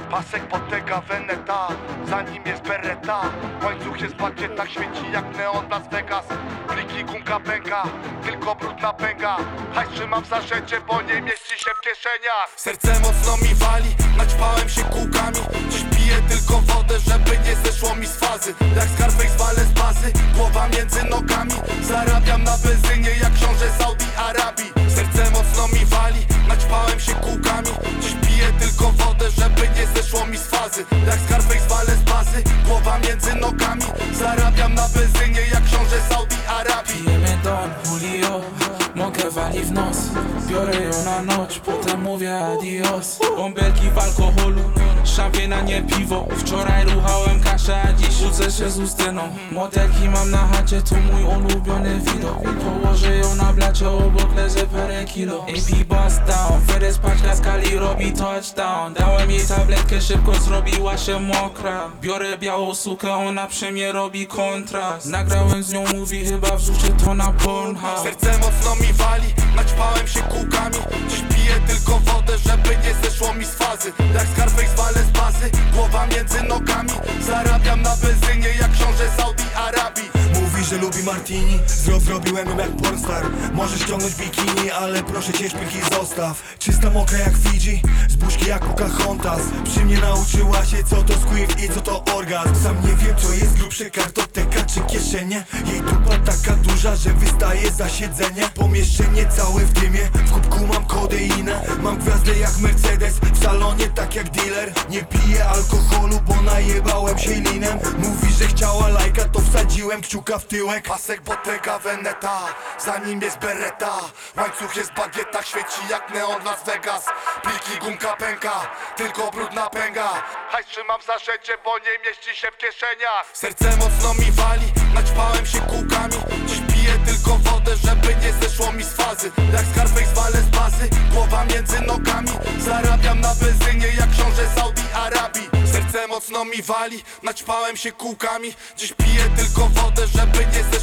Pasek Bottega Veneta, za nim jest Beretta. Łańcuch jest w bagietach, świeci jak neon Las Vegas. Pliki gumka pęka, tylko brudna pęga. Hajs trzymam w zaszecie, bo nie mieści się w kieszeniach. Serce mocno mi wali, naćpałem się kółkami. Dziś piję tylko wodę, żeby nie zeszło mi z fazy. Jak Scarface walę z bazy, głowa między nogami. Zarabiam na benzynie jak książę Saudi Arabii. Serce mocno mi wali, naćpałem się kółkami. Dziś piję tylko wodę, żeby nie zeszło mi z fazy. Jak Scarface walę z bazy, głowa między nogami. Zarabiam na benzynie jak książę Saudi Arabii. Pijemy Don Julio, mogę wali w nos. Biorę ją na noc, potem mówię adios. Bąbelki w alkoholu, szampień a nie piwo. Wczoraj ruchałem kaszę, a dziś rzucę się z Ustyną. Modelki mam na chacie, to mój ulubiony widok. Położę ją na blacie, obok leży parę kilo. AP bust down, Ferez paczka skali robi touchdown. Dałem jej tabletkę, szybko zrobiła się mokra. Biorę białą sukę, ona przy mnie robi kontrast. Nagrałem z nią mówi, chyba wrzucie to na Pornhub. Serce mocno mi wali, naćpałem się kółkami. Dziś piję tylko wodę, żeby nie zeszło mi z fazy. Jak Scarface walę z bazy, głowa między nogami. Zarabiam na benzynie jak książę Saudi Arabii. Mówi, że lubi martini, zrobiłem ją jak pornstar. Możesz ściągnąć bikini, ale proszę cię szpilki zostaw. Czysta mokra jak Fidżi, z buźki jak Pocahontas. Przy mnie nauczyła się co to squirt i co to orgazm. Sam nie wiem co jest grubsze, kartoteka czy kieszenie. Jej dupa taka duża, że wystaje za siedzenie. Pomieszczenie całe w dymie, w kubku mam kodeinę. Mam gwiazdę jak Mercedes, w salonie tak jak dealer. Nie piję alkoholu, bo najebałem się linem. Mówi, że chciała lajka, to wsadziłem kciuka w tyłek. Pasek Bottega Veneta, za nim jest Beretta. Łańcuch jest w bagietach, świeci jak neon Las Vegas. Pliki gumka pęka, tylko brudna pęga. Hajs trzymam w zaszecie, bo nie mieści się w kieszeniach. Serce mocno mi wali, naćpałem się kółkami. Dziś piję tylko wodę, żeby nie zeszło mi z fazy. Jak Scarface walę z bazy, głowa między nogami. Zarabiam na benzynie jak książę Saudi Arabii. Serce mocno mi wali, naćpałem się kółkami. Dziś piję tylko wodę, żeby nie zeszło